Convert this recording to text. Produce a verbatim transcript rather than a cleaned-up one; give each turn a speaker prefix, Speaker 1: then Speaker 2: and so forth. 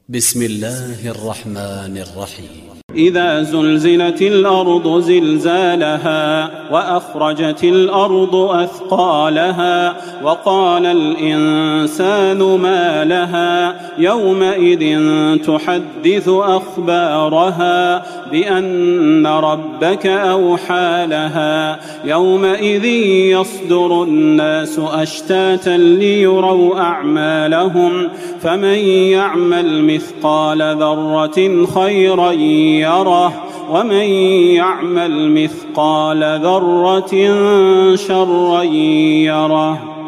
Speaker 1: بسم الله الرحمن الرحيم.
Speaker 2: إذا زلزلت الأرض زلزالها وأخرجت الأرض أثقالها وقال الإنسان ما لها يومئذ تحدث أخبارها بأن ربك أوحى لها يومئذ يصدر الناس أشتاتا ليروا أعمالهم فمن يعمل مثقال ذرة خيرا يره ومن يعمل مثقال ذرة شرا يره.